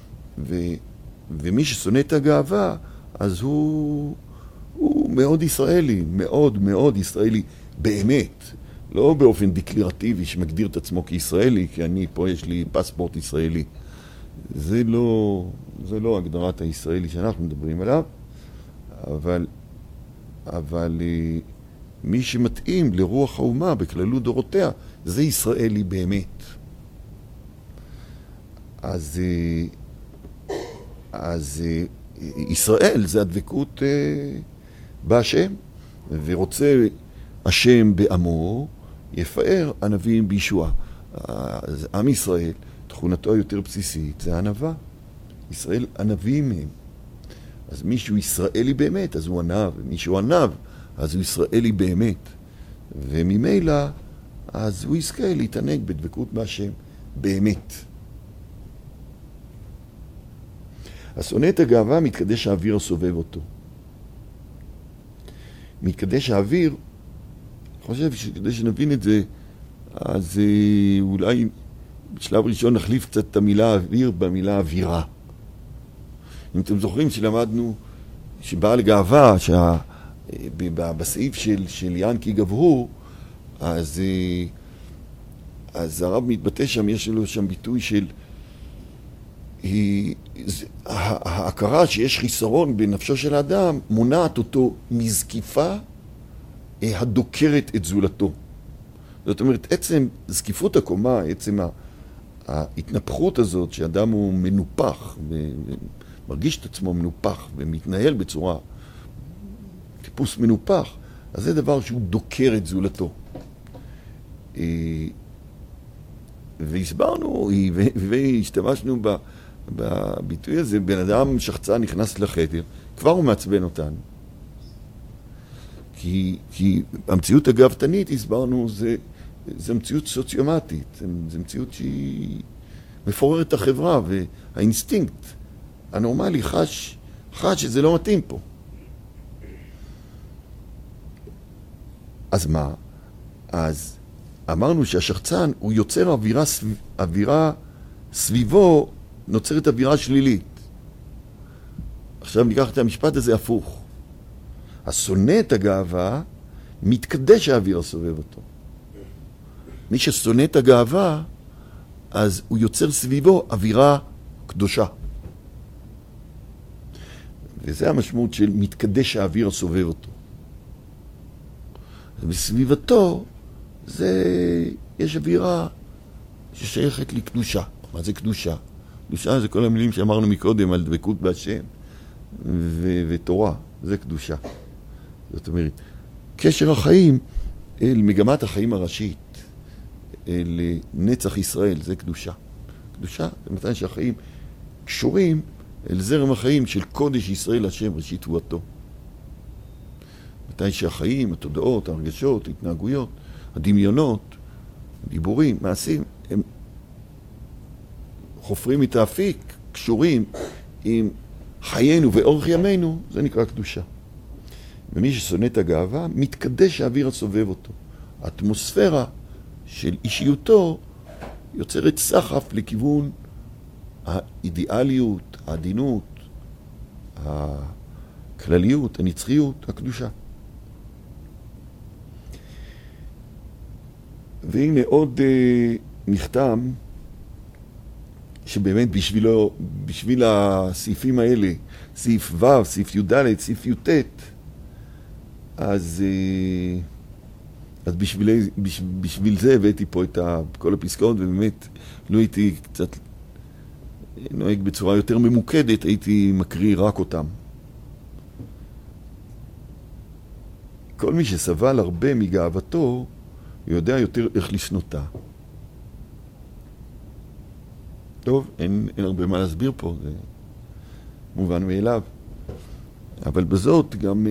ומי ששונא את הגאווה, אז הוא מאוד ישראלי, מאוד מאוד ישראלי, באמת. לא באופן דקלרטיבי שמגדיר את עצמו כישראלי, כי אני פה יש לי פספורט ישראלי. זה לא הגדרת הישראלי שאנחנו מדברים עליו, אבל מי שמתאים לרוח האומה בכללות דורותיה, זה ישראלי באמת. אז ישראל זה הדבקות בהשם, ורוצה השם בעמו, יפאר ענבים בישועה. עם ישראל, תכונתו היותר בסיסית, זה ענבה. ישראל ענבים הם. אז מישהו ישראלי באמת, אז הוא ענב, ומישהו ענב, אז הוא ישראלי באמת. וממילא, אז הוא יזכה להתענג בדבקות בהשם באמת. השונא את הגאווה, מתקדש האוויר הסובב אותו. מתקדש האוויר, אני חושב שכדי שנבין את זה, אז אולי בשלב ראשון נחליף קצת את המילה אוויר במילה אווירה. אם אתם זוכרים שלמדנו שבעל גאווה, בסעיף של ינקי גבהו, אז הרב מתבטא שם, יש לו שם ביטוי של ההכרה שיש חיסרון בנפשו של האדם, מונעת אותו מזקיפה הדוקרת את זולתו. זאת אומרת, עצם זקיפות הקומה, עצם ההתנפחות הזאת שאדם הוא מנופח, ומרגיש את עצמו מנופח ומתנהל בצורה טיפוס מנופח, אז זה דבר שהוא דוקר את זולתו. והסברנו והשתמשנו בביטוי הזה, בן אדם שחצן נכנס לחדר, כבר הוא מעצבן אותנו. כי המציאות הגאוותנית, הסברנו, זה מציאות סוציומטית, זה מציאות שהיא מפוררת את החברה, והאינסטינקט הנורמלי חש שזה לא מתאים פה. אז מה? אז אמרנו שהשחצן הוא יוצר אווירה סביבו, נוצרת אווירה שלילית. עכשיו ניקח את המשפט הזה הפוך. השונא את הגאווה, מתקדש האוויר הסובב אותו. מי ששונא את הגאווה, אז הוא יוצר סביבו אווירה קדושה. וזה המשמעות של מתקדש האוויר הסובב אותו. בסביבתו, יש אווירה ששייכת לקדושה. מה זה קדושה? קדושה זה כל המילים שאמרנו מקודם על דבקות בהשם ותורה. זה קדושה. זאת אומרת, קשר החיים אל מגמת החיים הראשית, אל נצח ישראל, זה קדושה. קדושה זה מתי שהחיים קשורים אל זרם החיים של קודש ישראל השם ראשית תבואתו. מתי שהחיים, התודעות, הרגשות, התנהגויות, הדמיונות, דיבורים, מעשים, הם חופרים את האפיק, קשורים עם חיינו ואורך ימינו, זה נקרא קדושה. ומי ששונא את הגאווה, מתקדש האוויר הסובב אותו. האטמוספירה של אישיותו יוצרת סחף לכיוון האידיאליות, העדינות, הכלליות, הנצחיות, הקדושה. והנה עוד מכתם שבאמת בשביל הסעיפים האלה, סעיף ו', סעיף י"ד, סעיף י"ט, אז בשביל זה הבאתי פה את כל הפסקאות, ובאמת לא הייתי קצת נוהג בצורה יותר ממוקדת, הייתי מקריא רק אותם. כל מי שסבל הרבה מגאוותו, יודע יותר איך לשנותה. טוב, אין הרבה מה להסביר פה, זה מובן מאליו. אבל בזאת גם,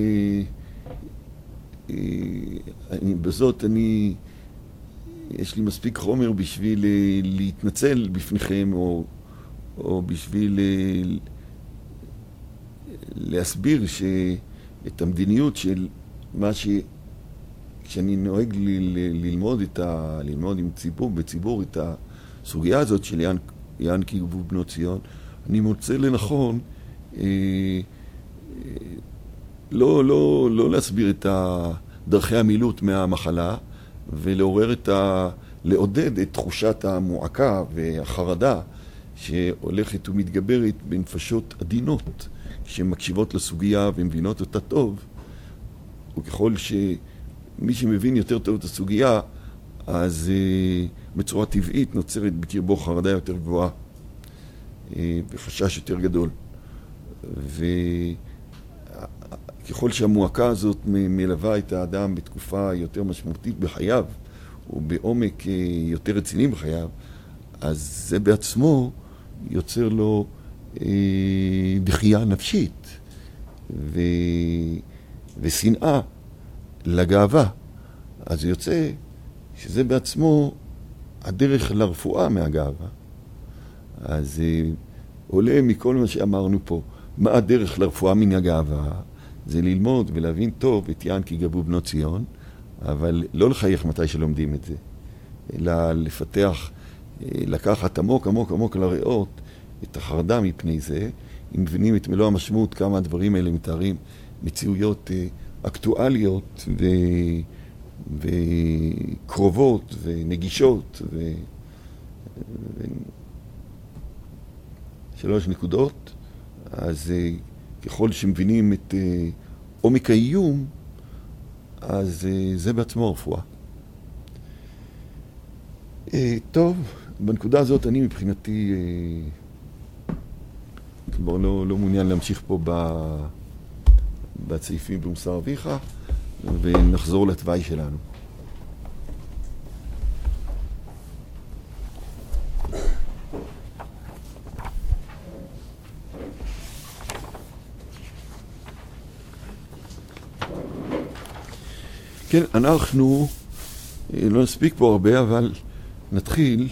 יש לי מספיק חומר בשביל להתנצל בפניכם, או בשביל להסביר את המדיניות של מה כשאני נוהג ללמוד עם בציבור את הסוגיה הזאת של ינקי ובנות ציון, אני מוצא לנכון לא להסביר את דרכי המילוט מהמחלה, לעודד את תחושת המועקה והחרדה שהולכת ומתגברת בנפשות עדינות שמקשיבות לסוגיה ומבינות אותה טוב. וככל שמי שמבין יותר טוב את הסוגיה, אז בצורה טבעית נוצרת בקרבו חרדה יותר גבוהה וחשש יותר גדול. וככל שהמועקה הזאת מלווה את האדם בתקופה יותר משמעותית בחייו, או בעומק יותר רציני בחייו, אז זה בעצמו יוצר לו דחייה נפשית ושנאה לגאווה. אז יוצא שזה בעצמו הדרך לרפואה מהגאווה. אז עולה מכל מה שאמרנו פה, מה הדרך לרפואה מן הגאווה? זה ללמוד ולהבין טוב את ינקי גבו בנות ציון, אבל לא לחייך מתי שלומדים את זה, אלא לפתח, לקחת עמוק לריאות את החרדה מפני זה, אם מבינים את מלוא המשמעות כמה הדברים האלה מתארים מציאויות אקטואליות וקרובות ונגישות שלוש נקודות. אז ככל שמבינים את עומק האיום, אז זה בעצמו הרפואה. טוב, בנקודה הזאת אני מבחינתי כבר לא מעוניין להמשיך פה בצעיפים במוסר אביך, ונחזור לתוואי שלנו. כן, אנחנו לא נספיק פה הרבה, אבל נתחיל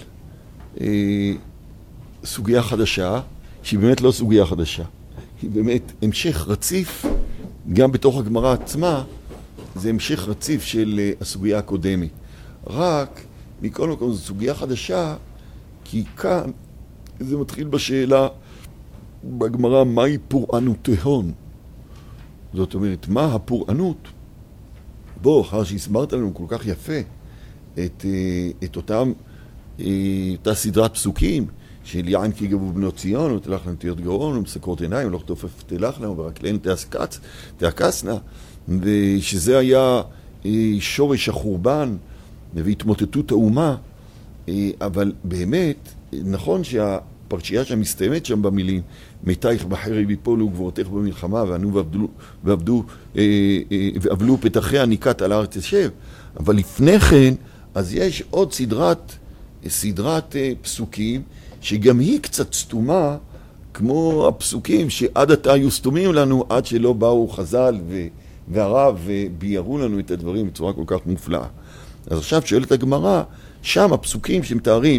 סוגיה חדשה, שהיא באמת לא סוגיה חדשה. היא באמת המשך רציף, גם בתוך הגמרא עצמה, זה המשך רציף של הסוגיה הקודמת. רק, מכל מקום, זו סוגיה חדשה, כי כאן זה מתחיל בשאלה בגמרא, מהי פורענותהון? זאת אומרת, מה הפורענות? בוא, אחר שהסברת לנו כל כך יפה את אותה סדרת פסוקים של ינקי גבו בנות ציון, ותלך להם תהיות גאון, ומסקרות עיניים, ולא תופף תלך להם, ורקלן תעקסנה, ושזה היה שורש החורבן והתמוטטות האומה. אבל באמת, נכון שהפרשייה שם מסתיימת שם במילים, מיתייך בחרב יפולו וגבורתך במלחמה, וענו ועבלו פתחיה ניקת על הארץ ישב. אבל לפני כן, אז יש עוד סדרת פסוקים, שגם היא קצת סתומה, כמו הפסוקים שעד עתה היו סתומים לנו, עד שלא באו חז"ל והרב וביירו לנו את הדברים בצורה כל כך מופלאה. אז עכשיו שואלת הגמרא, שם הפסוקים שמתארים,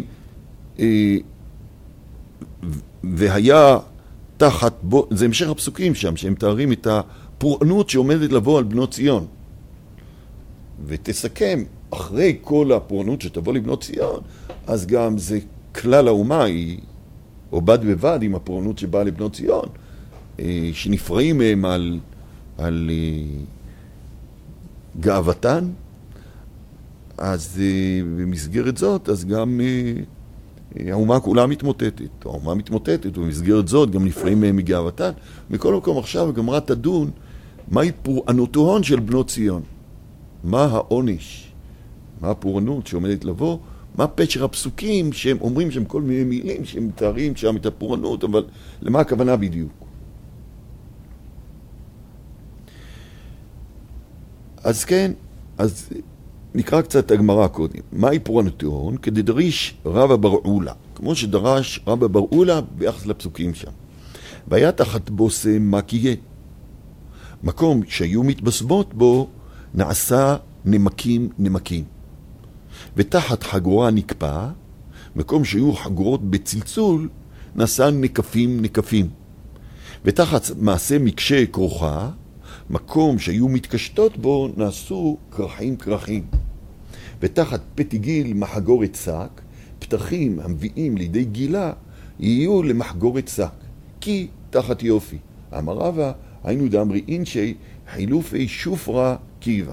והיה תחת בו, זה המשך הפסוקים שם, שהם מתארים את הפורענות שעומדת לבוא על בנות ציון. ותסכם, אחרי כל הפורענות שתבוא לבנות ציון, אז גם זה כלל האומה, או בד בבד עם הפורענות שבאה לבנות ציון, שנפרעים מהם על גאוותן. אז במסגרת זאת, אז גם האומה כולה מתמוטטת. האומה מתמוטטת, ובמסגרת זאת גם נפרעים מהם מגאוותן. מכל מקום עכשיו הגמרא תדון מהי פורענותן של בנות ציון? מה העונש? מה הפורענות שעומדת לבוא? מה פשר הפסוקים שהם אומרים שהם כל מיני מילים שהם מתארים שם את הפורענות, אבל למה הכוונה בדיוק? אז כן, אז נקרא קצת הגמרא קודם. מהי פורענותן? כדדריש רבא בר עולה, כמו שדרש רבא בר עולה ביחס לפסוקים שם. והיה תחת בושם מה קיה. מקום שהיו מתבשמות בו נעשה נמקים נמקים. ותחת חגורה נקפא, מקום שהיו חגורות בצלצול, נעשה נקפים נקפים. ותחת מעשה מקשה כרוכה, מקום שהיו מתקשטות בו נעשו כרכים כרכים. ותחת פתי גיל מחגורת שק, פתחים המביאים לידי גילה יהיו למחגורת שק. כי תחת יופי. אמר רבא, היינו דאמרי אינשי חילופי שופרה קיבה.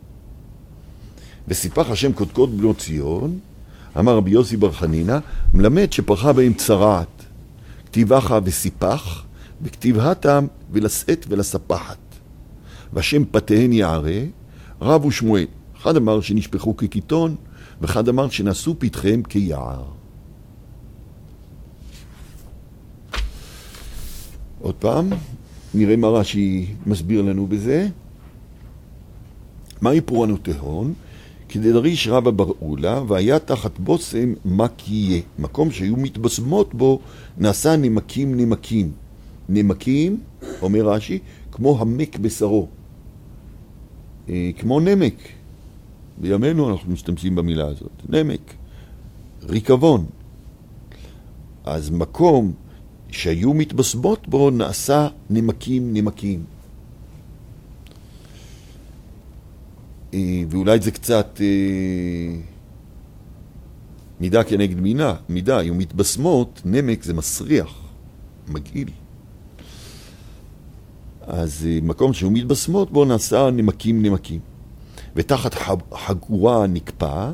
וסיפח השם קודקוד בנות ציון, אמר רבי יוסי בר חנינא, מלמד שפרחה בהם צרעת, כתיבחה וסיפח, וכתיב התם ולשאת ולספחת. והשם פתיהן יערה, רב ושמואל. אחד אמר שנשפחו כקיטון, ואחד אמר שנעשו פתחיהם כיער. עוד פעם, נראה מה רש"י מסביר לנו בזה. מהי פורענותן? כדדריש רבא בר עולה, והיה תחת בושם מה קיה. מקום שהיו מתבשמות בו נעשה נמקים נמקים. נמקים, אומר רש"י, כמו המק בשרו. כמו נמק. בימינו אנחנו משתמשים במילה הזאת. נמק. ריקבון. אז מקום שהיו מתבשמות בו נעשה נמקים נמקים. ואולי זה קצת מידה כנגד מידה. היו מתבשמות, נמק זה מסריח, מגעיל. אז מקום שהיו מתבשמות בו נעשה נמקים נמקים. ותחת חגורה נקפא,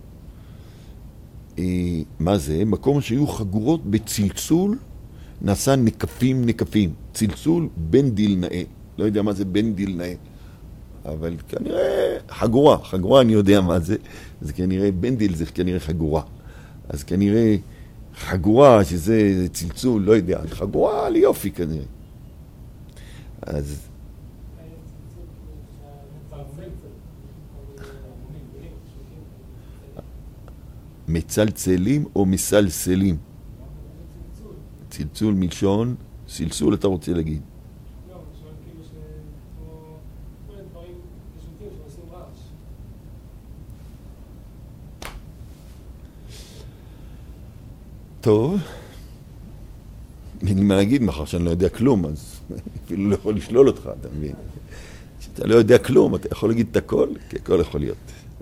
מה זה? מקום שהיו חגורות בצלצול נעשה נקפים נקפים. צלצול בן דיל נאה. לא יודע מה זה בן דיל נאה. אבל כנראה חגורה אני יודע מה זה. זה כנראה בן דיל זה כנראה חגורה. אז כנראה חגורה שזה צלצול, לא יודע. חגורה ליופי כנראה. אז מצלצלים או מסלסלים? צלצול מלשון, סלסול אתה רוצה להגיד. לא, שואל כאילו שכמו כל הדברים פשוטים שעושים רעש. טוב, אין לי מה להגיד מחר שאני לא יודע כלום, אז אפילו לא יכול לשלול אותך, אתה מבין? כשאתה לא יודע כלום, אתה יכול להגיד את הכל, כי הכל יכול להיות.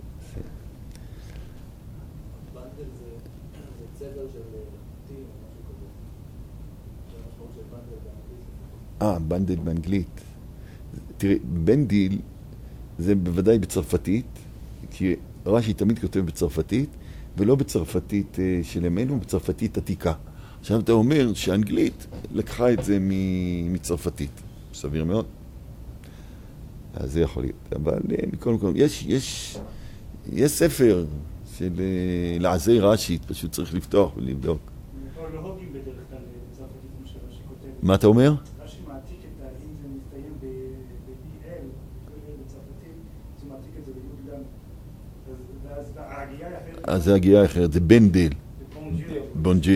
בנדל זה צבר של T או משהו כזה. זה המשמעות של בנדל באנגלית. בנדל באנגלית. תראה, בנדיל זה בוודאי בצרפתית, כי רש"י תמיד כותב בצרפתית, ולא בצרפתית של ימינו, בצרפתית עתיקה. עכשיו אתה אומר שהאנגלית לקחה את זה מצרפתית. סביר מאוד. אז זה יכול להיות. אבל מכל מקום, יש ספר של לעזי רש"י, פשוט צריך לפתוח ולבדוק. לא הוגים בדרך כלל בצרפתית כמו שרש"י כותב. מה אתה אומר? רש"י מעתיק את אם זה מסתיים ב-EL, בצרפתית, זה מעתיק את זה בי"ל. אז ההגייה היא אחרת. אז זה הגיעה אחרת, זה בנדל. בונג'י.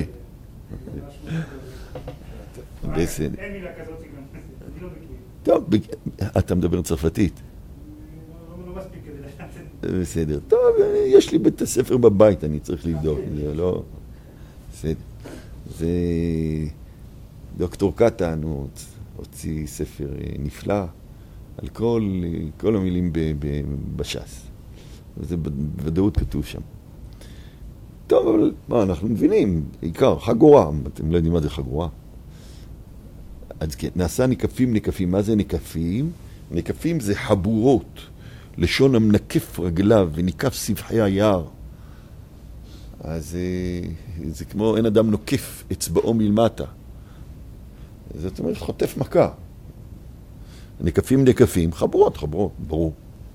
בסדר. אין מילה כזאת גם, אני לא מכיר. טוב, אתה מדבר צרפתית. לא מספיק כדי לדעת. בסדר. טוב, יש לי בית הספר בבית, אני צריך לבדוק. זה לא... בסדר. זה... דוקטור קטן, הוא הוציא ספר נפלא על כל המילים בש"ס. וזה בוודאות כתוב שם. טוב, אבל מה, אנחנו מבינים, עיקר, חגורה, אתם לא יודעים מה זה חגורה. אז כן, נעשה נקפים נקפים. מה זה נקפים? נקפים זה חבורות, לשון המנקף רגליו וניקף סבחי היער. אז זה כמו אין אדם נוקף אצבעו מלמטה. זאת אומרת, חוטף מכה. נקפים, חברות, ברור.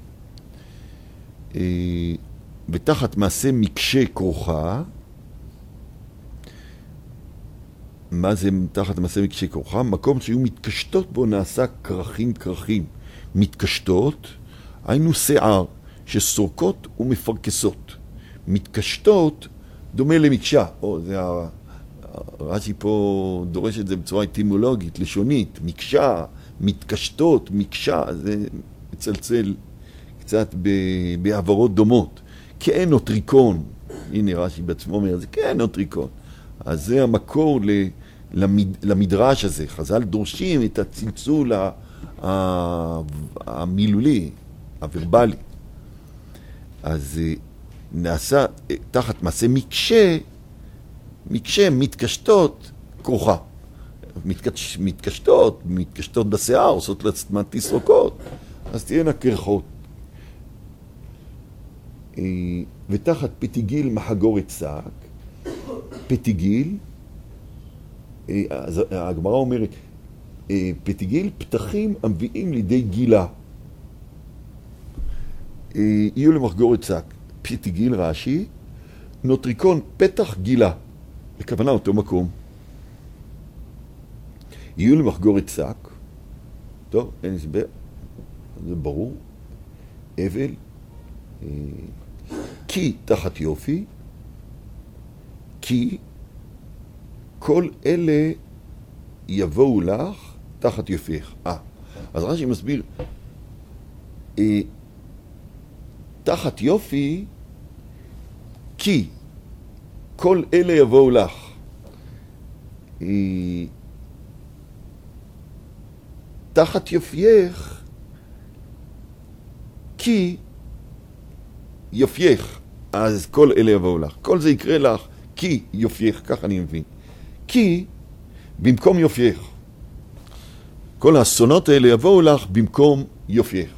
ותחת מעשה מקשה כרוכה, מה זה תחת מעשה מקשה כרוכה? מקום שהיו מתקשטות בו נעשה כרכים. מתקשטות, היינו שיער שסורקות ומפרקסות. מתקשטות דומה למקשה. רש"י פה דורש את זה בצורה אטימולוגית, לשונית. מקשה, מתקשטות, מקשה, זה מצלצל קצת בעברות דומות. כאנוטריקון, הנה רש"י בעצמו אומר, זה כאנוטריקון. אז זה המקור למדרש הזה. חז"ל דורשים את הצלצול המילולי, הוורבלי. אז נעשה תחת מעשה מקשה, מתקשטות, כרוכה. מתקשטות בשיער, עושות לעצמן תסרוקות, אז תהיינה קרחות. ותחת פתיגיל מחגורת שק, פתיגיל, אז הגמרא אומרת, פתיגיל פתחים המביאים לידי גילה. יהיו למחגורת שק. פתיגיל רש"י, נוטריקון פתח גילה. לכוונה אותו מקום. יהיו למחגורת שק. טוב, אין הסבר. זה ברור. אבל. כי תחת יופי. כי כל אלה יבואו לך תחת יופייך. אז רש"י מסביר, תחת יופי, כי כל אלה יבואו לך. תחת יופייך, כי יופייך, אז כל אלה יבואו לך. כל זה יקרה לך, כי יופייך, כך אני מבין. כי במקום יופייך. כל האסונות האלה יבואו לך במקום יופייך.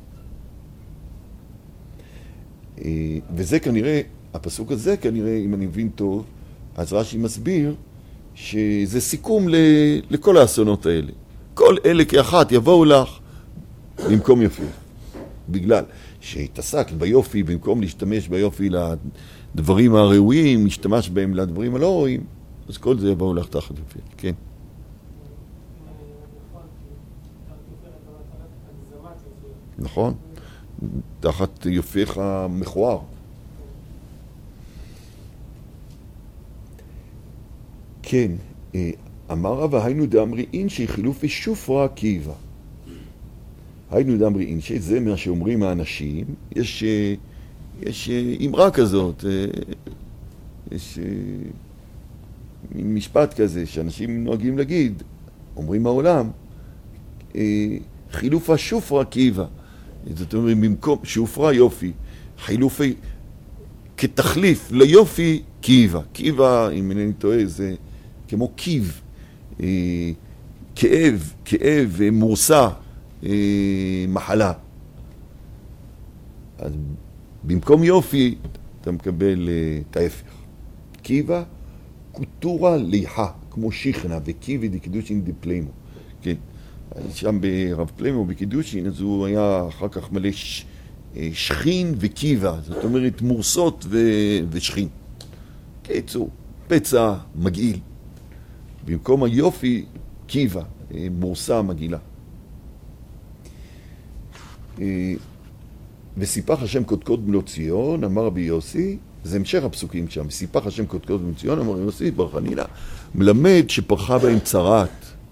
וזה כנראה, הפסוק הזה כנראה, אם אני מבין טוב, אז רש"י מסביר שזה סיכום לכל האסונות האלה. כל אלה כאחת יבואו לך במקום יופייך. בגלל שהתעסקת ביופי, במקום להשתמש ביופי לדברים הראויים, להשתמש בהם לדברים הלא ראויים, אז כל זה יבואו לך תחת יופייך. כן. נכון. תחת יופייך המכוער. כן, אמר רבא, היינו דאמרי אינשי חילופי שופרה קיבה. היינו דאמרי אינשי, זה מה שאומרים האנשים. יש אמרה כזאת, יש משפט כזה שאנשים נוהגים להגיד, אומרים העולם, חילוף השופרה קיבה. זאת אומרת, במקום שופרה יופי, חילופי כתחליף ליופי קיבה. קיבה, אם אינני טועה, זה כמו קיב, כאב, מורסה, מחלה. אז במקום יופי, אתה מקבל את ההפך. קיבה, קוטורה ליחה, כמו שיכנה, וקיבי דקדושין דפלימו. כן. שם ברב פליימו בקידושין, אז הוא היה אחר כך מלא שכין וקיבה, זאת אומרת מורסות ושכין. קיצור, פצע מגעיל. במקום היופי, קיבה, מורסה מגעילה. וסיפח השם קודקוד בנו ציון, אמר רבי יוסי, זה המשך הפסוקים שם, סיפח השם קודקוד בנו ציון, אמר רבי יוסי, בר חנינא, מלמד שפרחה בהם צרת,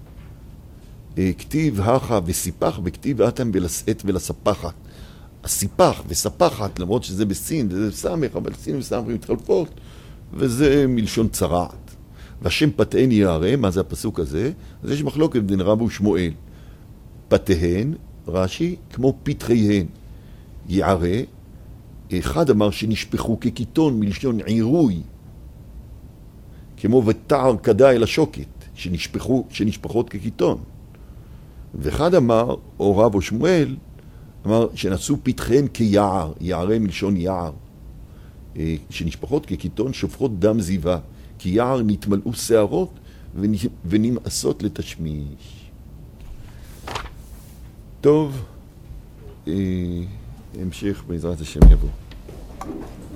כתיב הכה וסיפח וכתיב אתם ולסעת ולספחת. הסיפח וספחת, למרות שזה בסין וזה בסמך, אבל סין וסמך מתחלפות, וזה מלשון צרעת. והשם פתהן יערה, מה זה הפסוק הזה? אז יש מחלוקת בין רב ושמואל. פתהן, רש"י, כמו פתחיהן. יערה, אחד אמר שנשפחו כקיטון מלשון עירוי, כמו ותער כדה אל השוקת, שנשפחות כקיטון. ואחד אמר, או רב או שמואל, אמר שנעשו פתחיהן כיער, יערה מלשון יער, שנשפחות כקיטון שופכות דם זיווה, כי יער נתמלאו שערות ונמאסות לתשמיש. טוב, המשך בעזרת השם יבוא.